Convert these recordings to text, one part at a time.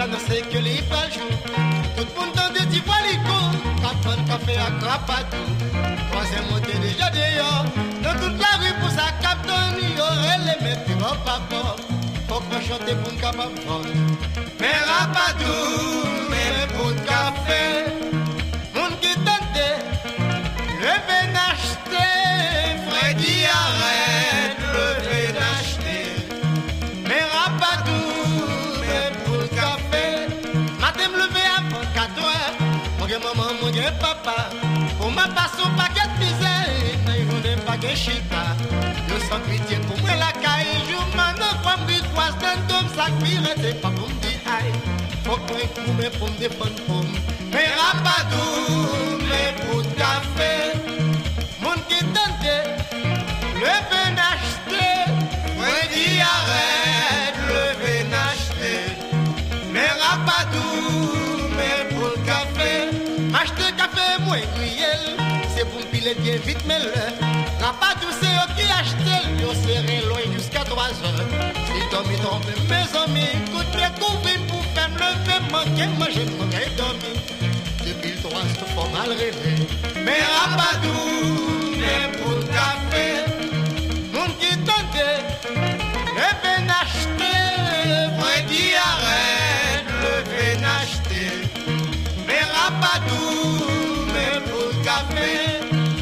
non c'est que les pas jour. Tout le monde dans des petits poilicots, capon café à crapatou. Troisième monté déjà dehors, dans toute la rue pour sa captonne, il y aurait les mecs qui vont pas fort. Faut qu'on chante pour une capable vendre. Mais rapatou, mais pour le café, mon qui tente, le vin acheter, Freddy arrête, le vin acheter. Mais rapatou, mais pour le café, matin me lever avant 4 heures, mon maman, mon papa, pour ma passe au paquet de misère, n'a eu un paquet chita. Nous sommes pitié pour moi la caille, jour maintenant, comme lui croise d'un dôme, ça cuire, c'est pas pour me dire aïe. Faut qu'on écoute, mais pour me défendre, pour me. Mais rapatou, mais pour le café, mon qui tente, le vin acheter, Freddy arrête, le vin acheter. Mais rapatou, mais pour le café, m'acheter café, moi, grillel, c'est pour me piler bien vite, mais le. Rapatou, c'est eux qui achètent, ils ont serré loin jusqu'à 3 heures. Si Tommy tombe, mes amis, écoute bien, couvrir pour faire lever, manquer, manger, manquer, dormir. Depuis le 3 heures, faut mal rêver. Mais rapatou, mais pour le café, mon qui tente, le vin acheter, Freddy arrête, le vin acheter. Mais rapatou, mais pour le café.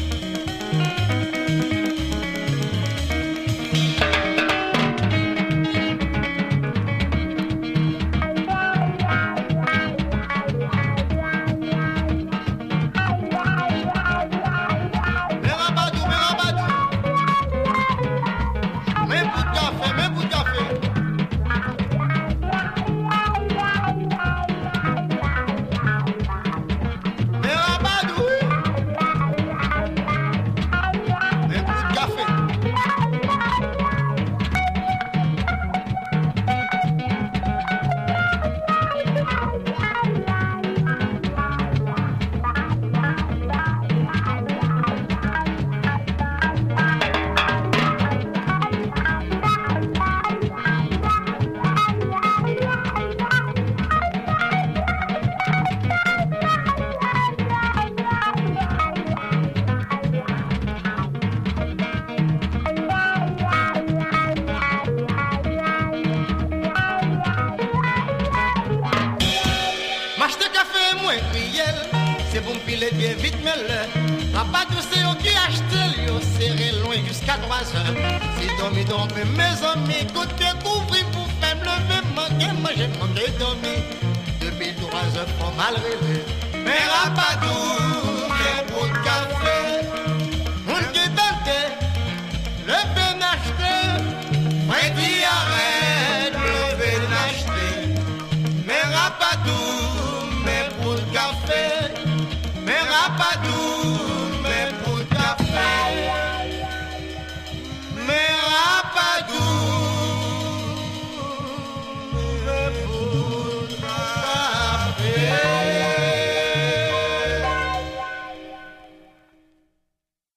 C'est pour me piler bien vite, mais le rapatou, c'est eux qui achètent, ils ont serré loin jusqu'à 3 heures. Si dormi, dormi, mes amis, écoute bien, couvrir pour faire me lever, manquer, manger, manquer, dormir. Depuis 3 heures, faut mal rêver. Mais rapatou, mais pour le café.